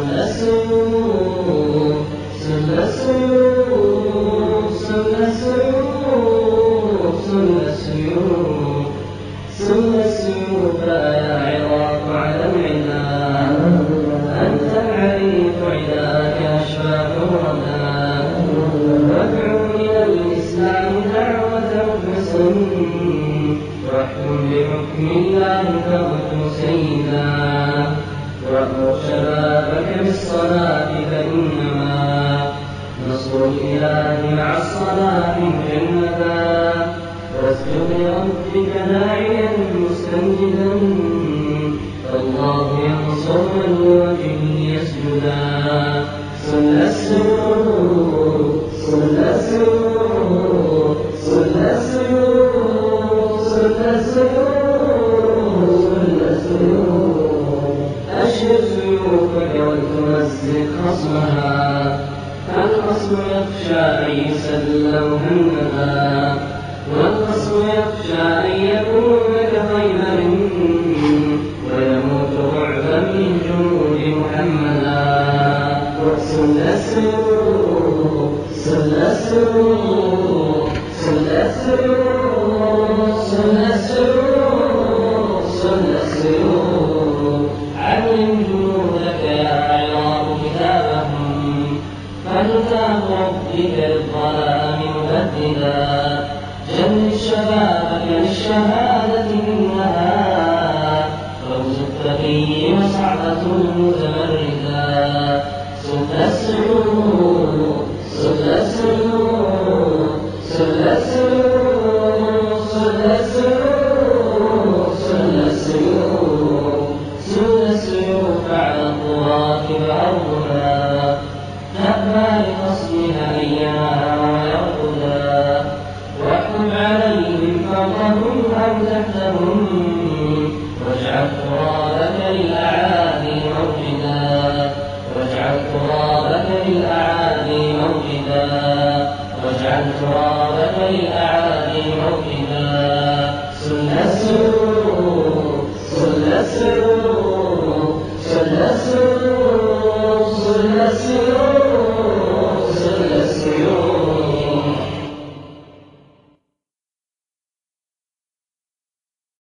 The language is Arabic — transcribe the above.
سل السيوف يا عراق على العدا، أنت العريف عداك أشباه الردى، وادعو إلى الإسلام دعوة مخلص، واحكم بحكم الله تغدو سيدا، وأمر شبابك بالصلاة فإنما نصر الإله مع الصلاة مجندا، واسجد لربك داعيا مستنجدا، فالله ينصر من لوجهه يسجدا. سل السيوف سل السيوف سل السيوف سل السيوف سل السيوف، أشهر سيوفك ولتمزق خصمها، الخصم يخشى أن يسلوا هنها، والخصم يخشى أن يكون كخيبر، ويموت رعبا من جنود محمدا. سل السيوف سل السيوف سل السيوف سل السيوف سل السيوف، علم جنودك يا عراق كتابهم، فكتاب ربك للظلام مبددا، جند شبابك للشهادة إنها فوز التقي وسعادة المتمردا. سل السيوف سل السيوف سل السيوف سل السيوف سل السيوف، سل السيوف على الطغاة فأرضنا، تأبى لخصمها أيامها ويرقدا، واحكم عليهم فوقهم أو تحتهم، واجعل ترابك للأعادي موجدا، واجعل ترابك للأعادي موجدا، واجعل ترابك للأعادي موجدا. سل السيوف سل السيوف سل السيوف سل السيوف